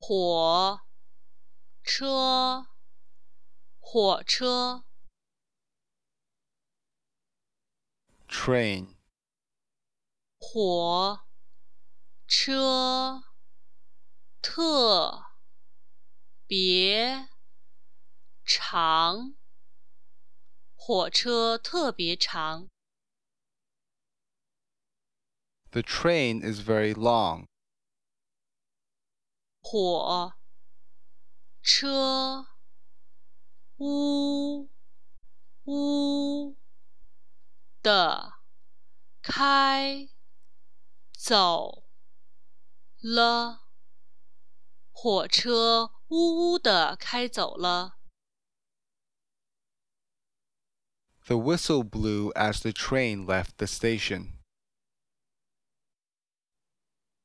火车火车 train, 火车特别长火车特别长 the train is very long. 火车呜呜的开走了，火车呜呜地开走了。 The whistle blew as the train left the station.